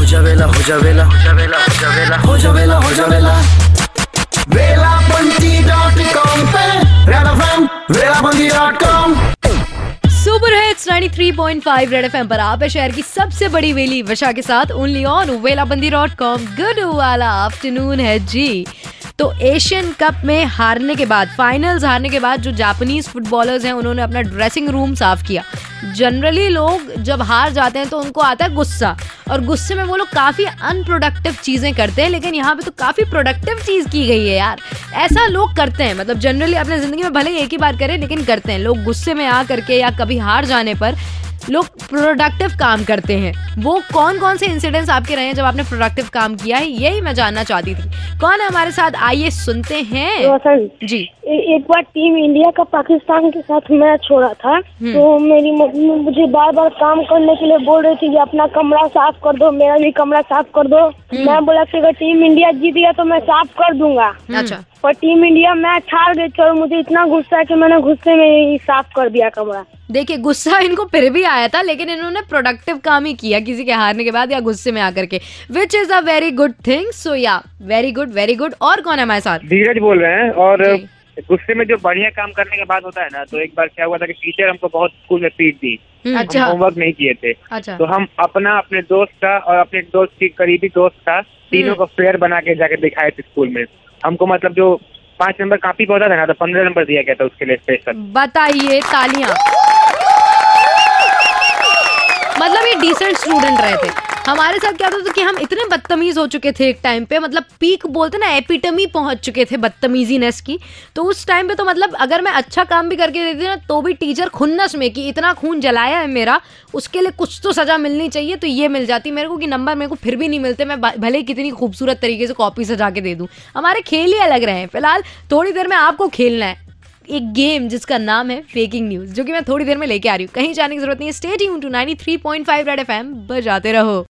जावेला हो जावेला हो जावेला हो जावेला हो जावेला हो जावेला वेलाबंदी.com पे रेड एफएम वेलाबंदी.com। सुपर हिट्स 93.5 रेड एफएम पर आप है शहर की सबसे बड़ी वेली वशा के साथ ओनली ऑन वेलाबंदी.com। गुड वाला आफ्टरनून है जी। तो एशियन कप में हारने के बाद, फाइनल्स हारने के बाद जो जापानीज फुटबॉलर्स हैं उन्होंने अपना ड्रेसिंग रूम साफ किया। जनरली लोग जब हार जाते हैं तो उनको आता है गुस्सा, और गुस्से में वो लोग काफी अनप्रोडक्टिव चीजें करते हैं, लेकिन यहाँ पे तो काफी प्रोडक्टिव चीज की गई है यार। ऐसा लोग करते हैं, मतलब जनरली अपने जिंदगी में भले एक ही बार करें लेकिन करते हैं लोग। गुस्से में आ करके या कभी हार जाने पर लोग प्रोडक्टिव काम करते हैं। वो कौन कौन से इंसिडेंट्स आपके रहे हैं जब आपने प्रोडक्टिव काम किया है, यही मैं जानना चाहती थी। कौन है हमारे साथ, आइए सुनते हैं। रोशन जी। एक बार टीम इंडिया का पाकिस्तान के साथ मैच हो रहा था, तो मेरी मम्मी मुझे बार बार काम करने के लिए बोल रही थी कि अपना कमरा साफ कर दो, मेरा भी कमरा साफ कर दो। मैं बोला कि अगर टीम इंडिया जीत गया तो मैं साफ कर दूंगा। अच्छा। पर टीम इंडिया मैच हार गई थी और मुझे इतना गुस्सा है कि मैंने गुस्से में ही साफ कर दिया कमरा। देखिए, गुस्सा इनको फिर भी आया था, लेकिन इन्होंने प्रोडक्टिव काम ही किया किसी के हारने के बाद या गुस्से में आकर के, which is a very good thing. So या वेरी गुड वेरी गुड। और कौन है हमारे साथ? धीरज बोल रहे हैं। और गुस्से में जो बढ़िया काम करने के बाद होता है ना, तो एक बार क्या हुआ था कि टीचर हमको बहुत स्कूल में पीट दी। अच्छा। हम होमवर्क नहीं किए थे। अच्छा। तो हम अपने दोस्त का और अपने दोस्त की करीबी दोस्त का तीनों को फेयर बना के जाके दिखाए थे स्कूल में। हमको मतलब जो 5 नंबर कापी का होता था ना, तो 15 नंबर दिया गया था उसके लिए स्पेशल। बताइए, तालियां। मतलब ये डिसेंट स्टूडेंट रहे थे। हमारे साथ क्या होता था कि हम इतने बदतमीज हो चुके थे एक टाइम पे, मतलब पीक बोलते ना, एपिटमी पहुंच चुके थे बदतमीजीनेस की। तो उस टाइम पे तो मतलब अगर मैं अच्छा काम भी करके देती ना, तो भी टीचर खुन्नस में कि इतना खून जलाया है मेरा, उसके लिए कुछ तो सजा मिलनी चाहिए, तो ये मिल जाती मेरे को कि नंबर मेरे को फिर भी नहीं मिलते, मैं भले ही कितनी खूबसूरत तरीके से कॉपी सजा के दे दूं। हमारे खेल ही अलग रहे हैं। फिलहाल थोड़ी देर में आपको खेलना है एक गेम जिसका नाम है फेकिंग न्यूज, जो कि मैं थोड़ी देर में लेके आ रही हूँ। कहीं जाने की जरूरत नहीं है। Stay tuned to 93.5 red FM, बजाते रहो।